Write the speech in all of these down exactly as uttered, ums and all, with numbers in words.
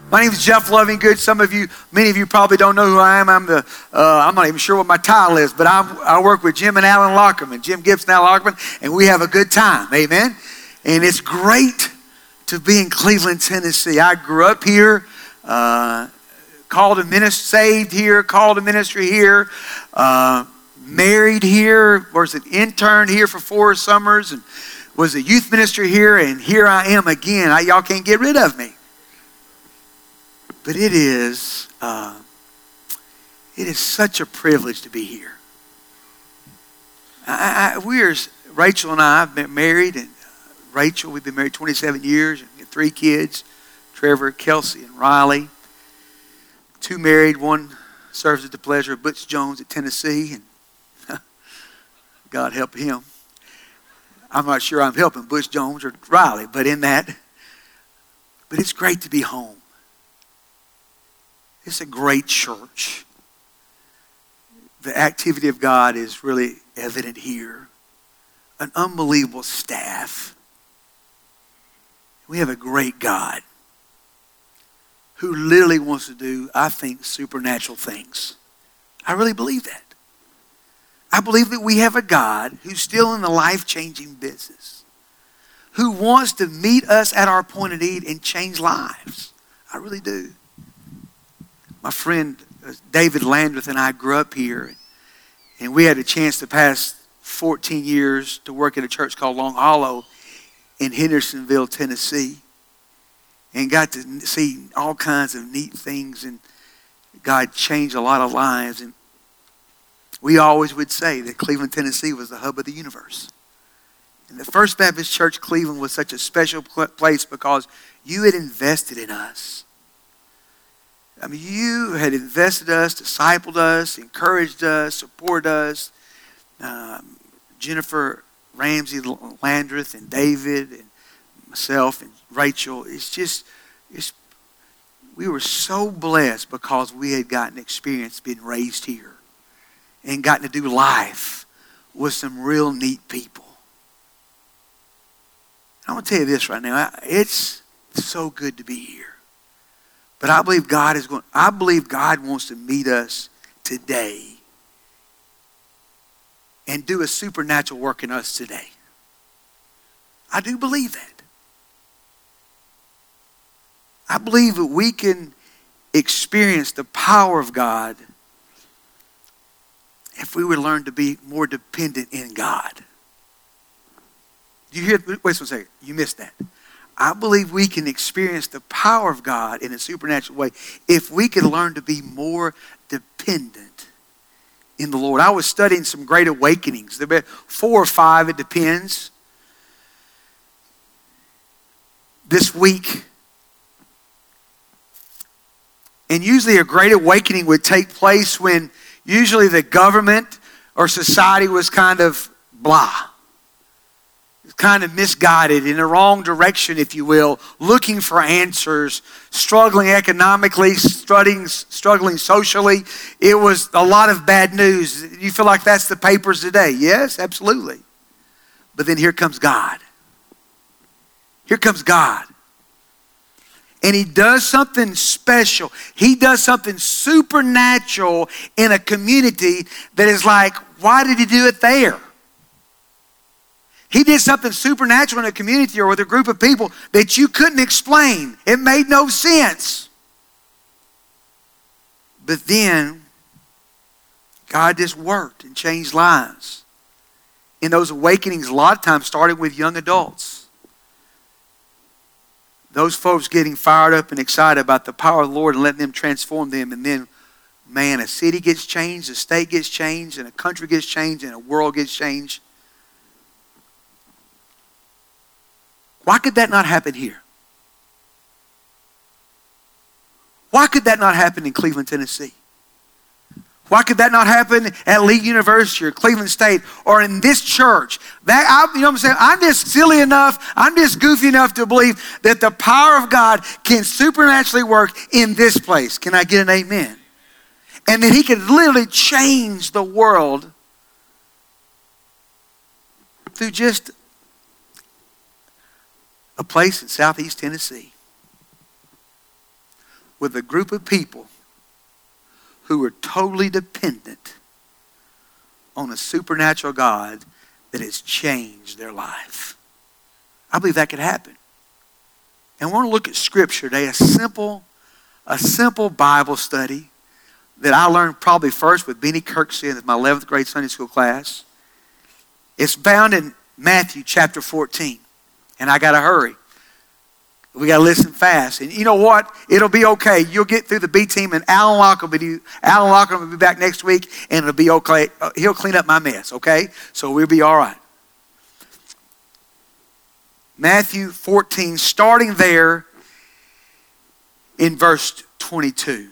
My name is Jeff Lovinggood. Some of you, many of you probably don't know who I am. I'm the, uh, I'm not even sure what my title is, but I'm, I work with Jim and Alan Lockerman, Jim Gibson, Alan Lockerman, and we have a good time, amen? And it's great to be in Cleveland, Tennessee. I grew up here, uh, called a ministry, saved here, called a ministry here, uh, married here, was an intern here for four summers, and was a youth minister here, and here I am again. I, y'all can't get rid of me. But it is, uh, it is such a privilege to be here. I, I, we're, Rachel and I have been married, and Rachel, we've been married twenty-seven years, and got three kids, Trevor, Kelsey, and Riley. Two married, one serves at the pleasure of Butch Jones at Tennessee, and God help him. I'm not sure I'm helping Butch Jones or Riley, but in that, but it's great to be home. It's a great church. The activity of God is really evident here. An unbelievable staff. We have a great God who literally wants to do, I think, supernatural things. I really believe that. I believe that we have a God who's still in the life-changing business, who wants to meet us at our point of need and change lives. I really do. My friend David Landreth and I grew up here, and we had a chance to pass fourteen years to work at a church called Long Hollow in Hendersonville, Tennessee, and got to see all kinds of neat things, and God changed a lot of lives. And we always would say that Cleveland, Tennessee was the hub of the universe. And the First Baptist Church Cleveland was such a special place because you had invested in us. I mean, you had invested us, discipled us, encouraged us, supported us. Um, Jennifer Ramsey Landreth and David and myself and Rachel. It's just, it's, we were so blessed because we had gotten experience being raised here and gotten to do life with some real neat people. I want to tell you this right now. It's so good to be here. But I believe God is going, I believe God wants to meet us today and do a supernatural work in us today. I do believe that. I believe that we can experience the power of God if we would learn to be more dependent in God. Do you hear? Wait a second. You missed that. I believe we can experience the power of God in a supernatural way if we can learn to be more dependent in the Lord. I was studying some great awakenings. There have been four or five, it depends. This week. And usually a great awakening would take place when usually the government or society was kind of blah. Kind of misguided in the wrong direction, if you will, looking for answers, struggling economically, struggling, struggling socially. It was a lot of bad news. You feel like that's the papers today? Yes, absolutely. But then here comes God. Here comes God. And he does something special. He does something supernatural in a community that is like, why did he do it there? He did something supernatural in a community or with a group of people that you couldn't explain. It made no sense. But then, God just worked and changed lives. In those awakenings, a lot of times started with young adults. Those folks getting fired up and excited about the power of the Lord and letting them transform them. And then, man, a city gets changed, a state gets changed, and a country gets changed, and a world gets changed. Why could that not happen here? Why could that not happen in Cleveland, Tennessee? Why could that not happen at Lee University or Cleveland State or in this church? That I, you know what I'm saying? I'm just silly enough, I'm just goofy enough to believe that the power of God can supernaturally work in this place. Can I get an amen? And that he can literally change the world through just a place in Southeast Tennessee. with a group of people who were totally dependent on a supernatural God that has changed their life. I believe that could happen. And we're going to look at Scripture today, a simple, a simple Bible study that I learned probably first with Benny Kirksey in my eleventh grade Sunday school class. It's found in Matthew chapter fourteen. And I got to hurry. We got to listen fast. And you know what? It'll be okay. You'll get through the B team, and Alan Locker will be, Alan Locker will be back next week, and it'll be okay. He'll clean up my mess, okay? So we'll be all right. Matthew fourteen, starting there in verse twenty-two.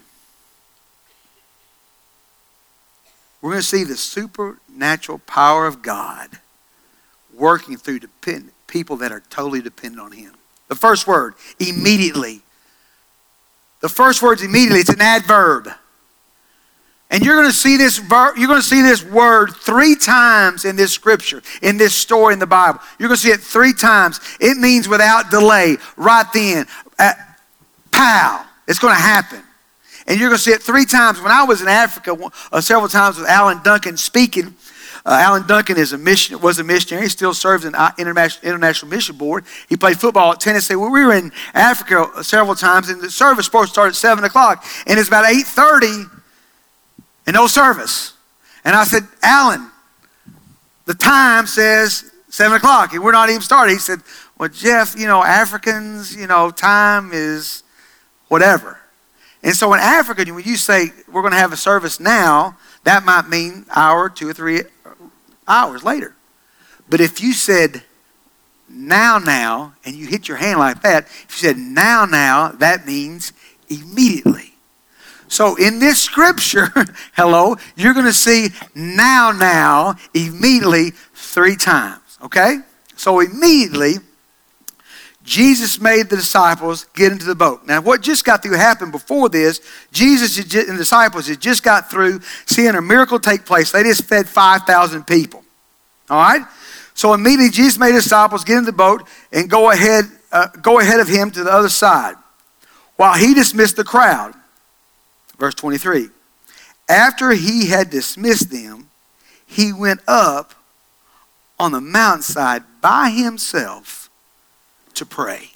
We're going to see the supernatural power of God working through dependent people that are totally dependent on Him. The first word, immediately. The first word's immediately. It's an adverb. And you're going to see this ver- you're going to see this word three times in this scripture, in this story in the Bible. You're going to see it three times. It means without delay, right then. Uh, pow. It's going to happen. And you're going to see it three times. When I was in Africa uh, several times with Alan Duncan speaking, uh, Alan Duncan is a mission, was a missionary. He still serves in the International, International Mission Board. He played football at Tennessee. Well, we were in Africa several times, and the service supposed to start at seven o'clock. And it's about eight thirty and no service. And I said, Alan, the time says seven o'clock, and we're not even started. He said, well, Jeff, you know, Africans, you know, time is whatever. And so in Africa, when you say we're going to have a service now, that might mean an hour, two or three hours later. But if you said now, now, and you hit your hand like that, if you said now, now, that means immediately. So in this scripture, hello, you're going to see now, now, immediately three times. Okay? So immediately, Jesus made the disciples get into the boat. Now, what just got through happened before this, Jesus and the disciples had just got through seeing a miracle take place. They just fed five thousand people. All right? So immediately, Jesus made the disciples get into the boat and go ahead, uh, go ahead of him to the other side while he dismissed the crowd. Verse twenty-three. After he had dismissed them, he went up on the mountainside by himself to pray.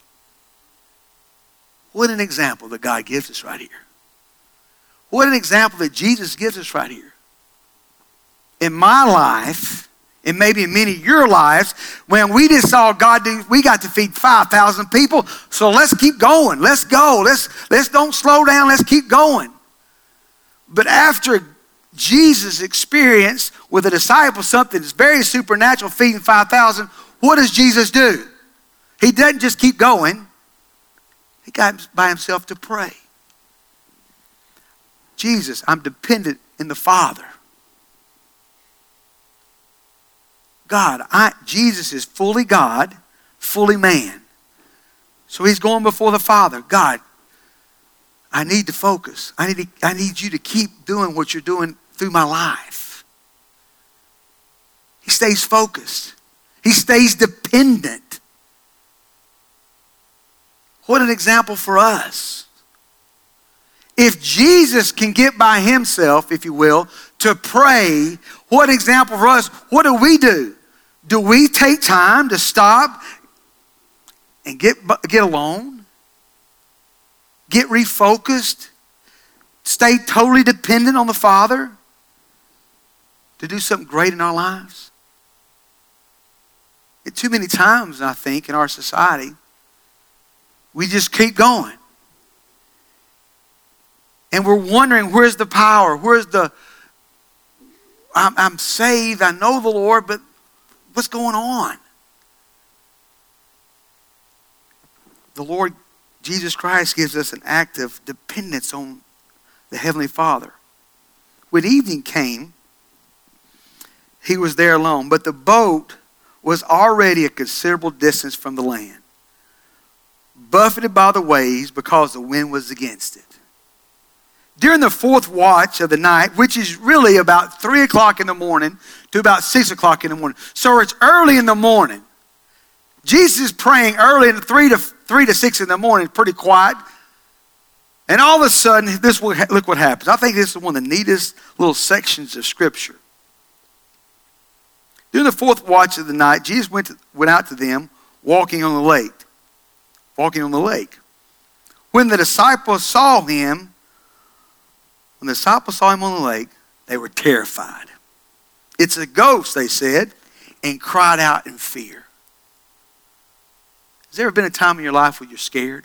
What an example that God gives us right here. What an example that Jesus gives us right here. In my life, and maybe in many of your lives, when we just saw God do, we got to feed five thousand people, so let's keep going. Let's go. Let's, let's don't slow down. Let's keep going. But after Jesus experienced with the disciples something that's very supernatural, feeding five thousand, what does Jesus do? He doesn't just keep going. He got by himself to pray. Jesus, I'm dependent in the Father. God, I, Jesus is fully God, fully man. So he's going before the Father. God, I need to focus. I need, to, I need you to keep doing what you're doing through my life. He stays focused. He stays dependent. What an example for us. If Jesus can get by himself, if you will, to pray, what an example for us. What do we do? Do we take time to stop and get, get alone? Get refocused? Stay totally dependent on the Father to do something great in our lives? And too many times, I think, in our society, we just keep going. And we're wondering, where's the power? Where's the, I'm, I'm saved, I know the Lord, but what's going on? The Lord Jesus Christ gives us an act of dependence on the Heavenly Father. When evening came, he was there alone, but the boat was already a considerable distance from the land, buffeted by the waves because the wind was against it. During the fourth watch of the night, which is really about three o'clock in the morning to about six o'clock in the morning. So it's early in the morning. Jesus is praying early in three to three to six in the morning, pretty quiet. And all of a sudden, this look what happens. I think this is one of the neatest little sections of Scripture. During the fourth watch of the night, Jesus went, to, went out to them walking on the lake. Walking on the lake. When the disciples saw him, when the disciples saw him on the lake, they were terrified. It's a ghost, they said, and cried out in fear. Has there ever been a time in your life where you're scared?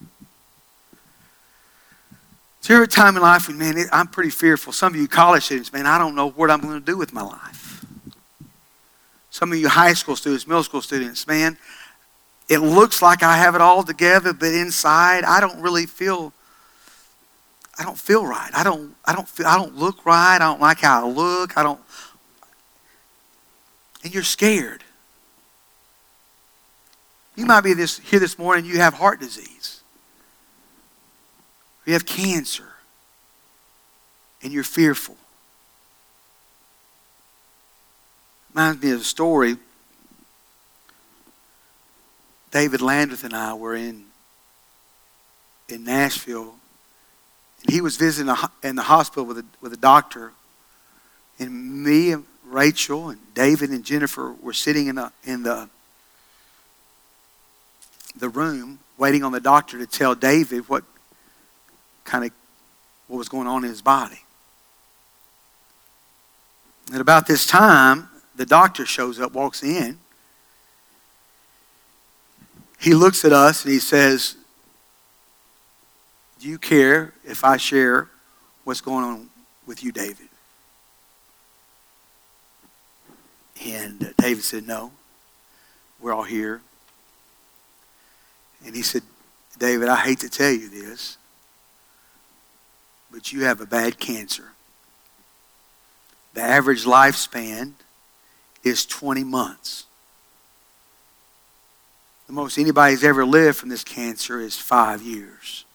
Is there ever a time in life when, man, I'm pretty fearful? Some of you college students, man, I don't know what I'm going to do with my life. Some of you high school students, middle school students, man, it looks like I have it all together, but inside I don't really feel, I don't feel right. I don't, I don't feel, I don't look right. I don't like how I look. I don't, and you're scared. You might be this, here this morning, you have heart disease. You have cancer. And you're fearful. Reminds me of a story. David Landreth and I were in, in Nashville. And he was visiting a, in the hospital with a, with a doctor. And me and Rachel and David and Jennifer were sitting in the, in the, the room waiting on the doctor to tell David what kind of what was going on in his body. And about this time, the doctor shows up, walks in. He looks at us and he says, do you care if I share what's going on with you, David? And David said, no, we're all here. And he said, David, I hate to tell you this, but you have a bad cancer. The average lifespan is twenty months. The most anybody's ever lived from this cancer is five years.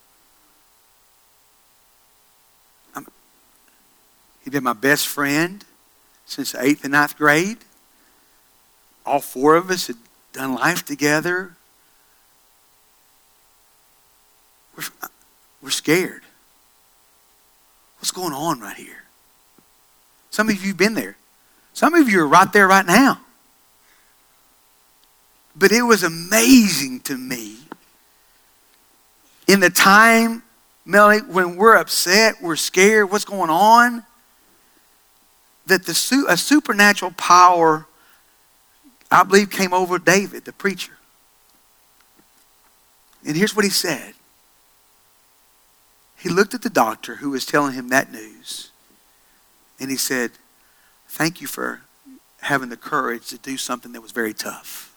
I'm, he'd been my best friend since the eighth and ninth grade. All four of us had done life together. We're, we're scared. What's going on right here? Some of you have been there. Some of you are right there right now. But it was amazing to me in the time, Melanie, when we're upset, we're scared, what's going on, that the a supernatural power, I believe, came over David, the preacher. And here's what he said. He looked at the doctor who was telling him that news. And he said, thank you for having the courage to do something that was very tough.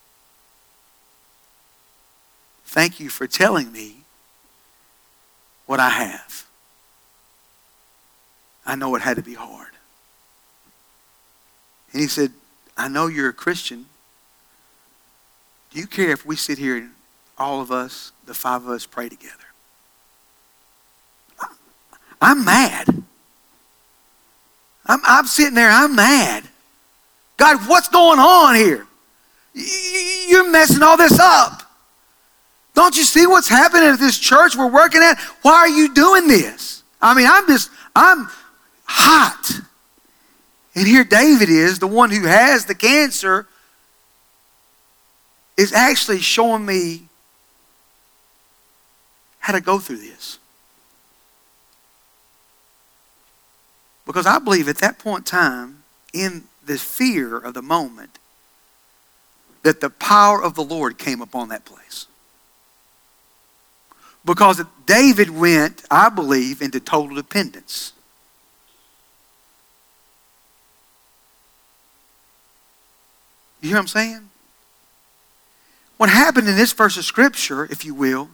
Thank you for telling me what I have. I know it had to be hard. And he said, I know you're a Christian. Do you care if we sit here and all of us, the five of us, pray together? I'm mad. I'm, I'm sitting there, I'm mad. God, what's going on here? You're messing all this up. Don't you see what's happening at this church we're working at? Why are you doing this? I mean, I'm just, I'm hot. And here David is, the one who has the cancer, is actually showing me how to go through this. Because I believe at that point in time, in the fear of the moment, that the power of the Lord came upon that place. Because David went, I believe, into total dependence. You hear what I'm saying? What happened in this verse of Scripture, if you will,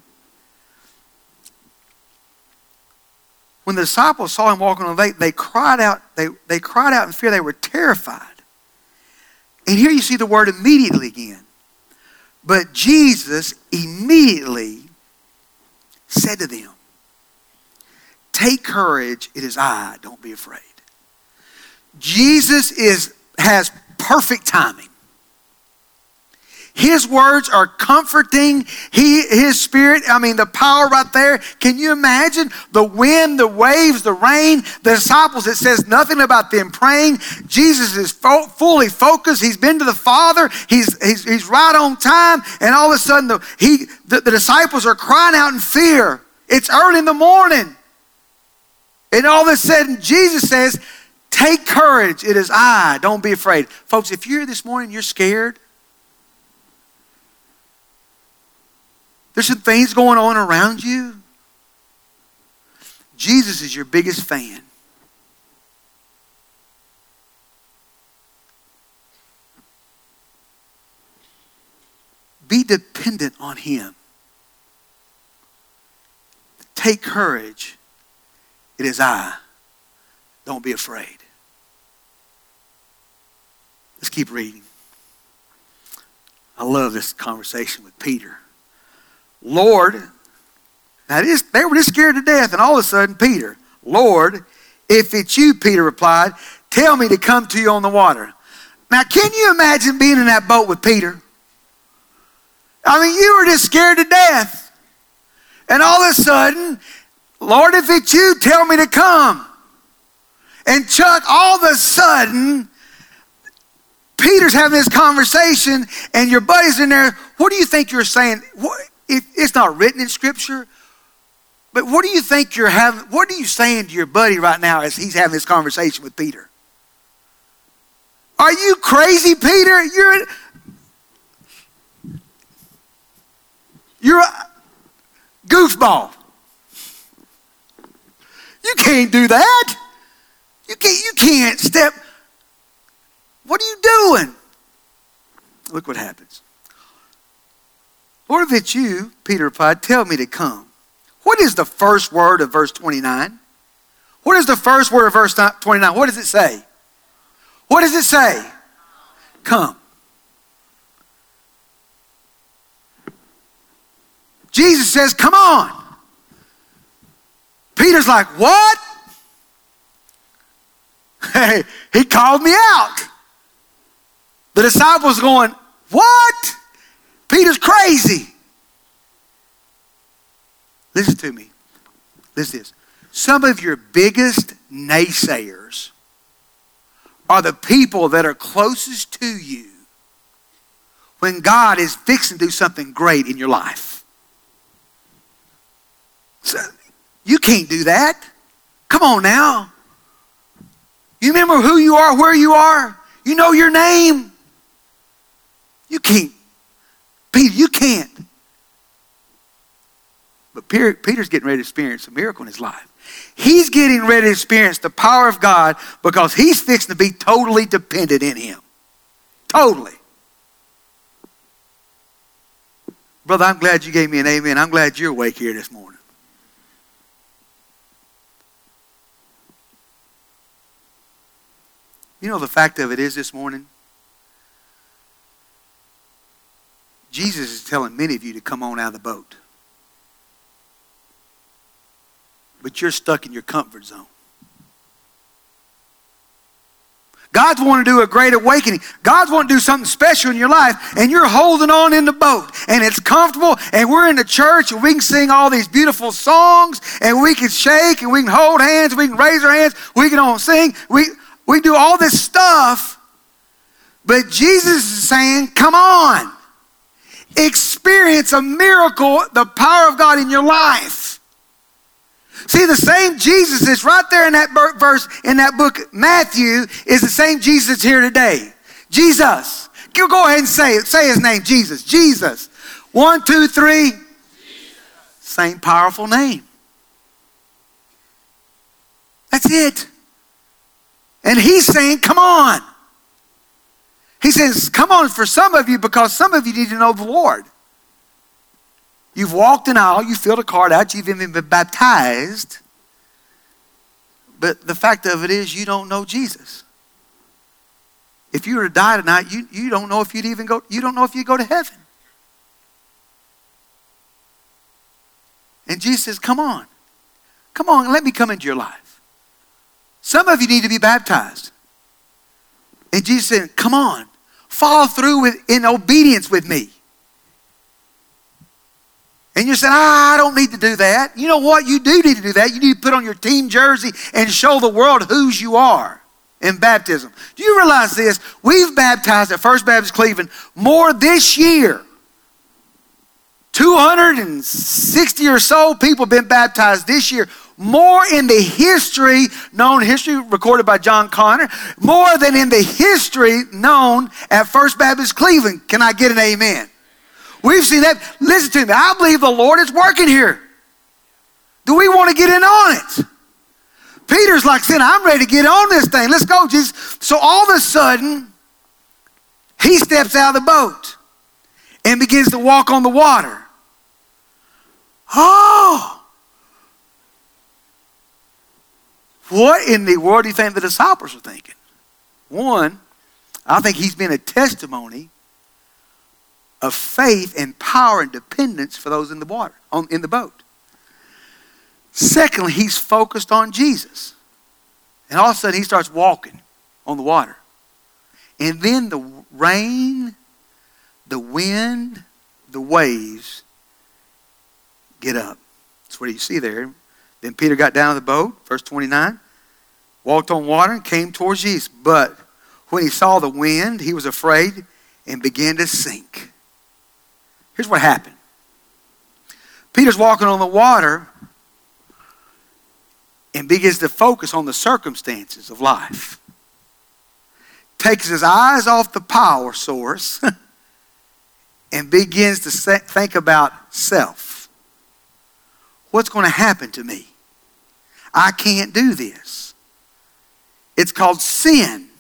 when the disciples saw him walking on the lake, they cried out, they, they cried out in fear. They were terrified. And here you see the word immediately again. But Jesus immediately said to them, take courage, it is I, don't be afraid. Jesus is, has perfect timing. His words are comforting. He, his spirit, I mean, the power right there. Can you imagine the wind, the waves, the rain, the disciples? It says nothing about them praying. Jesus is fo- fully focused. He's been to the Father. He's, he's, he's right on time. And all of a sudden, the, he, the, the disciples are crying out in fear. It's early in the morning. And all of a sudden, Jesus says, take courage. It is I. Don't be afraid. Folks, if you're here this morning, you're scared. There's some things going on around you. Jesus is your biggest fan. Be dependent on Him. Take courage. It is I. Don't be afraid. Let's keep reading. I love this conversation with Peter. Lord, now this, they were just scared to death, and all of a sudden, Peter, Lord, if it's you, Peter replied, tell me to come to you on the water. Now, can you imagine being in that boat with Peter? I mean, you were just scared to death. And all of a sudden, Lord, if it's you, tell me to come. And Chuck, all of a sudden, Peter's having this conversation, and your buddy's in there. What do you think you're saying? What, It, it's not written in Scripture, but what do you think you're having? What are you saying to your buddy right now as he's having this conversation with Peter? Are you crazy, Peter? You're you're a goofball. You can't do that. You can't. You can't step. What are you doing? Look what happens. Lord, if it's you, Peter replied, tell me to come. What is the first word of verse twenty-nine? What is the first word of verse twenty-nine? What does it say? What does it say? Come. Jesus says, come on. Peter's like, what? Hey, he called me out. The disciples going, what? Peter's crazy. Listen to me. Listen to this. Some of your biggest naysayers are the people that are closest to you when God is fixing to do something great in your life. So, you can't do that. Come on now. You remember who you are, where you are? You know your name. You can't. Peter, you can't. But Peter, Peter's getting ready to experience a miracle in his life. He's getting ready to experience the power of God because he's fixing to be totally dependent in Him. Totally. Brother, I'm glad you gave me an amen. I'm glad you're awake here this morning. You know, the fact of it is this morning, Jesus is telling many of you to come on out of the boat. But you're stuck in your comfort zone. God's wanting to do a great awakening. God's wanting to do something special in your life, and you're holding on in the boat, and it's comfortable, and we're in the church, and we can sing all these beautiful songs, and we can shake, and we can hold hands, we can raise our hands, we can all sing, we, we do all this stuff, but Jesus is saying, come on. Experience a miracle, the power of God in your life. See, the same Jesus that's right there in that verse, in that book, Matthew, is the same Jesus that's here today. Jesus. Go ahead and say it. Say His name, Jesus. Jesus. One, two, three. Jesus. Same powerful name. That's it. And He's saying, come on. He says, come on for some of you, because some of you need to know the Lord. You've walked an aisle, you filled a card out, you've even been baptized. But the fact of it is, you don't know Jesus. If you were to die tonight, you, you don't know if you'd even go, you don't know if you'd go to heaven. And Jesus says, come on. Come on, let me come into your life. Some of you need to be baptized. And Jesus said, come on. follow through with in obedience with me? And you're saying, ah, I don't need to do that. You know what? You do need to do that. You need to put on your team jersey and show the world whose you are in baptism. Do you realize this? We've baptized at First Baptist Cleveland more this year. two hundred sixty or so people have been baptized this year. More in the history, known history recorded by John Connor, more than in the history known at First Baptist Cleveland. Can I get an amen? We've seen that. Listen to me. I believe the Lord is working here. Do we want to get in on it? Peter's like saying, I'm ready to get on this thing. Let's go, Jesus. So all of a sudden, he steps out of the boat and begins to walk on the water. Oh! What in the world do you think the disciples are thinking? One, I think he's been a testimony of faith and power and dependence for those in the water, on, in the boat. Secondly, he's focused on Jesus. And all of a sudden he starts walking on the water. And then the rain, the wind, the waves get up. That's what you see there. Then Peter got down to the boat, verse twenty-nine, walked on water and came towards Jesus. But when he saw the wind, he was afraid and began to sink. Here's what happened. Peter's walking on the water and begins to focus on the circumstances of life. Takes his eyes off the power source and begins to think about self. What's going to happen to me? I can't do this. It's called sin.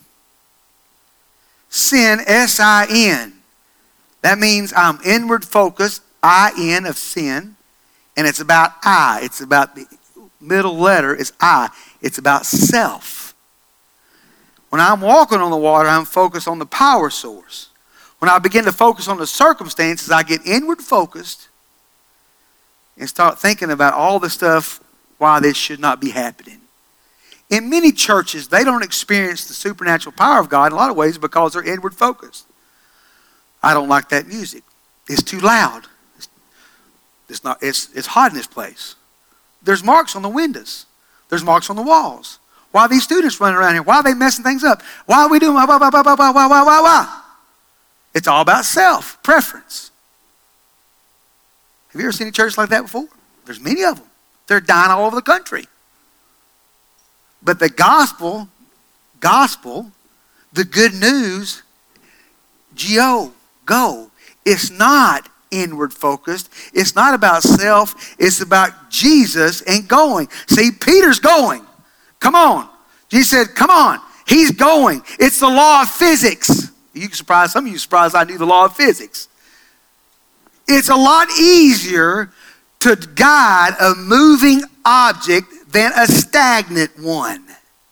Sin, S I N. That means I'm inward focused, I N of sin, and it's about I. It's about the middle letter is I. It's about self. When I'm walking on the water, I'm focused on the power source. When I begin to focus on the circumstances, I get inward focused and start thinking about all the stuff why this should not be happening. In many churches, they don't experience the supernatural power of God in a lot of ways because they're inward focused. I don't like that music. It's too loud. It's, it's, not, it's, it's hot in this place. There's marks on the windows. There's marks on the walls. Why are these students running around here? Why are they messing things up? Why are we doing why, why, why, why, why, why, why, why, why? It's all about self, preference. Have you ever seen a church like that before? There's many of them. They're dying all over the country. But the gospel, gospel, the good news, G O, go. It's not inward focused. It's not about self. It's about Jesus and going. See, Peter's going. Come on. Jesus said, come on. He's going. It's the law of physics. You surprised, some of you surprised I knew the law of physics. It's a lot easier to guide a moving object than a stagnant one.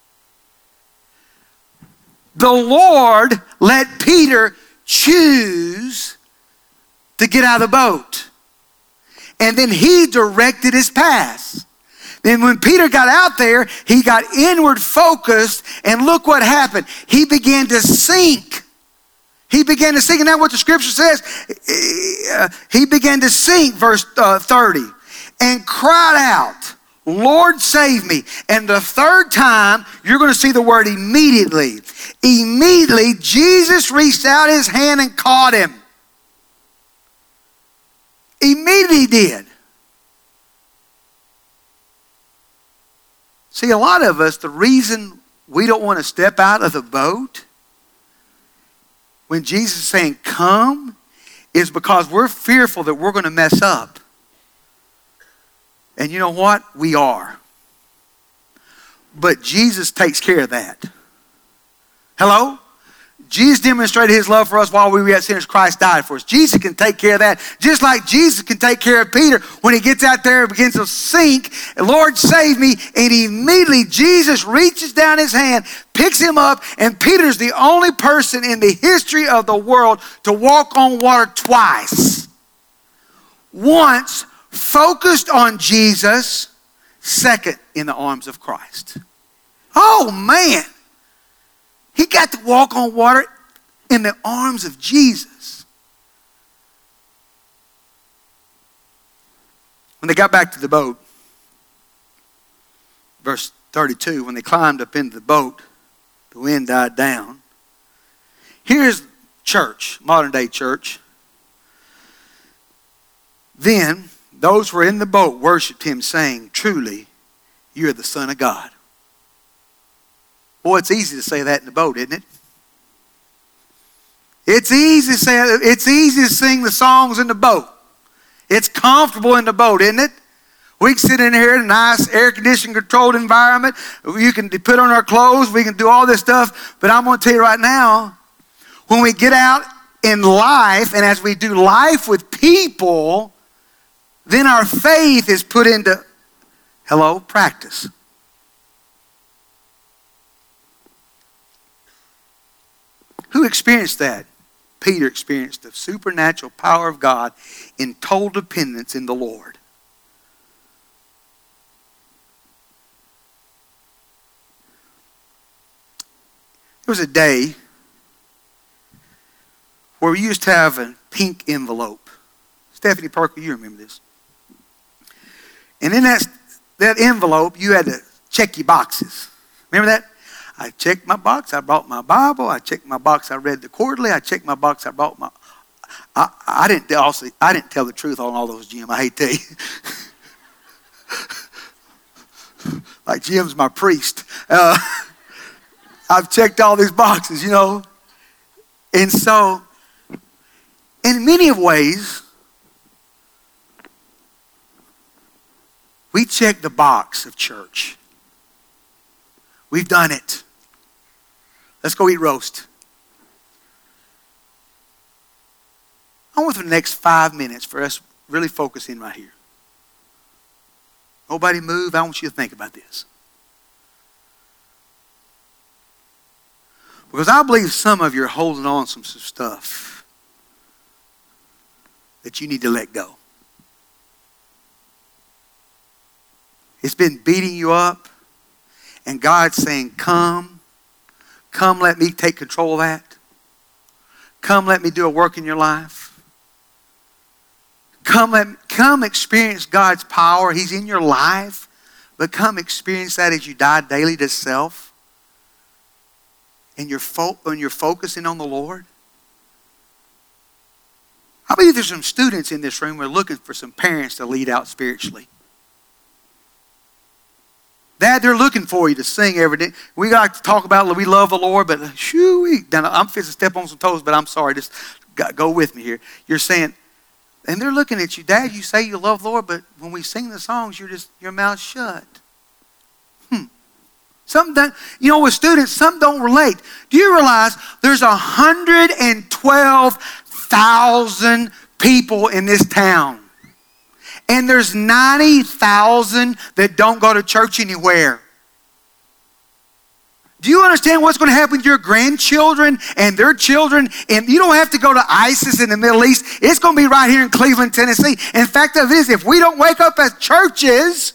The Lord let Peter choose to get out of the boat. And then he directed his path. Then when Peter got out there, he got inward focused, and look what happened. He began to sink. He began to sink, and that's what the scripture says. He began to sink, verse thirty, and cried out, Lord, save me. And the third time, you're going to see the word immediately. Immediately, Jesus reached out his hand and caught him. Immediately he did. See, a lot of us, the reason we don't want to step out of the boat when Jesus is saying come is because we're fearful that we're going to mess up. And you know what? We are. But Jesus takes care of that. Hello? Jesus demonstrated his love for us while we were yet sinners. Christ died for us. Jesus can take care of that. Just like Jesus can take care of Peter when he gets out there and begins to sink. Lord, save me. And immediately Jesus reaches down his hand, picks him up, and Peter's the only person in the history of the world to walk on water twice. Once focused on Jesus, second in the arms of Christ. Oh man. He got to walk on water in the arms of Jesus. When they got back to the boat, verse thirty-two, when they climbed up into the boat, the wind died down. Here's church, modern day church. Then those who were in the boat worshiped him, saying, truly, you are the Son of God. Boy, it's easy to say that in the boat, isn't it? It's easy to say, it's easy to sing the songs in the boat. It's comfortable in the boat, isn't it? We can sit in here in a nice air-conditioned controlled environment. You can put on our clothes. We can do all this stuff. But I'm going to tell you right now, when we get out in life and as we do life with people, then our faith is put into, hello, practice. Who experienced that? Peter experienced the supernatural power of God in total dependence in the Lord. There was a day where we used to have a pink envelope. Stephanie Parker, you remember this. And in that, that envelope, you had to check your boxes. Remember that? I checked my box. I brought my Bible. I checked my box. I read the quarterly. I checked my box. I brought my... I, I, didn't, also, I didn't tell the truth on all those, Jim. I hate to tell you. Like Jim's my priest. Uh, I've checked all these boxes, you know. And so, in many ways, we check the box of church. We've done it. Let's go eat roast. I want for the next five minutes for us really focus in right here. Nobody move. I want you to think about this. Because I believe some of you are holding on to some stuff that you need to let go. It's been beating you up. And God's saying, come. Come, let me take control of that. Come, let me do a work in your life. Come, let, come experience God's power. He's in your life. But come experience that as you die daily to self. And you're, fo- and you're focusing on the Lord. I believe there's some students in this room who are looking for some parents to lead out spiritually. Dad, they're looking for you to sing every day. We got to talk about we love the Lord, but shoo, I'm fixing to step on some toes, but I'm sorry. Just go with me here. You're saying, and they're looking at you, Dad, you say you love the Lord, but when we sing the songs, you're just, your mouth's shut. Hmm. Something that, you know, with students, some don't relate. Do you realize there's one hundred twelve thousand people in this town? And there's ninety thousand that don't go to church anywhere. Do you understand what's going to happen with your grandchildren and their children? And you don't have to go to ISIS in the Middle East. It's going to be right here in Cleveland, Tennessee. In fact, of it is, if we don't wake up as churches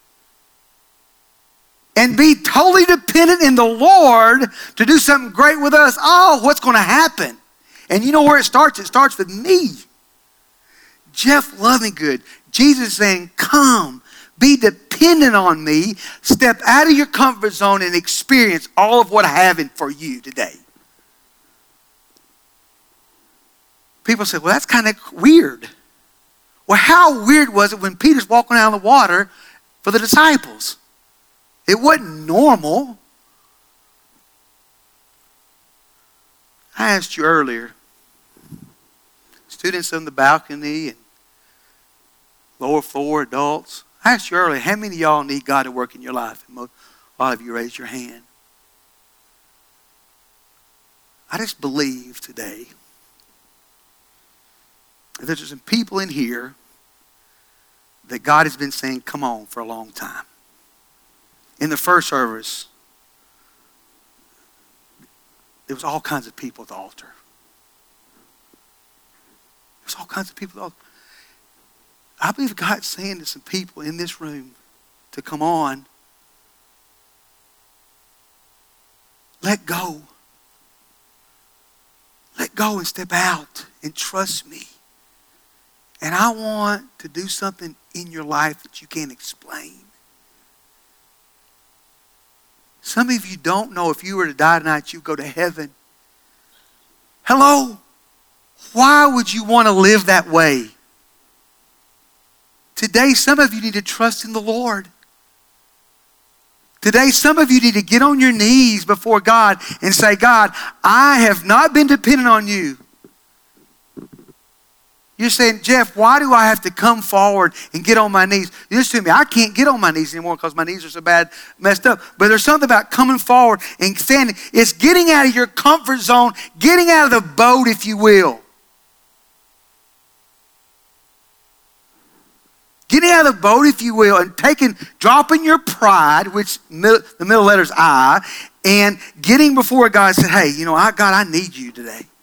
and be totally dependent in the Lord to do something great with us, oh, what's going to happen? And you know where it starts? It starts with me. Jeff Lovingood. Jesus is saying, come, be dependent on me, step out of your comfort zone and experience all of what I have in for you today. People say, well, that's kind of weird. Well, how weird was it when Peter's walking out on the water for the disciples? It wasn't normal. I asked you earlier, students on the balcony and lower floor adults. I asked you earlier, how many of y'all need God to work in your life? And most, a lot of you raised your hand. I just believe today that there's some people in here that God has been saying, come on, for a long time. In the first service, there was all kinds of people at the altar. There was all kinds of people at the altar. I believe God's saying to some people in this room to come on. Let go. go and step out and trust me. And I want to do something in your life that you can't explain. Some of you don't know if you were to die tonight, you go to heaven. Hello? Why would you want to live that way? Today, some of you need to trust in the Lord. Today, some of you need to get on your knees before God and say, God, I have not been dependent on you. You're saying, Jeff, why do I have to come forward and get on my knees? Listen to me, I can't get on my knees anymore because my knees are so bad, messed up. But there's something about coming forward and standing. It's getting out of your comfort zone, getting out of the boat, if you will. Getting out of the boat, if you will, and taking, dropping your pride, which the middle letter is I, and getting before God and saying, hey, you know, I, God, I need you today.